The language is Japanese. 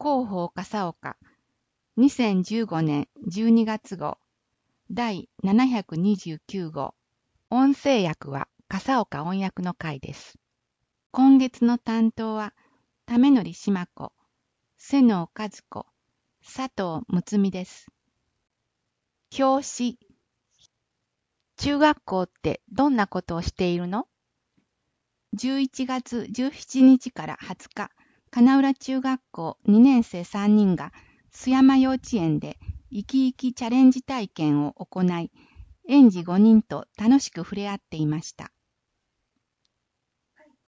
広報笠岡2015年12月号第729号音声訳は笠岡音訳の会です。今月の担当は為則島子、瀬能和子、佐藤睦美です。表紙。中学校ってどんなことをしているの？ 11 月17日から20日、金浦中学校2年生3人が須山幼稚園で生き生きチャレンジ体験を行い、園児5人と楽しく触れ合っていました。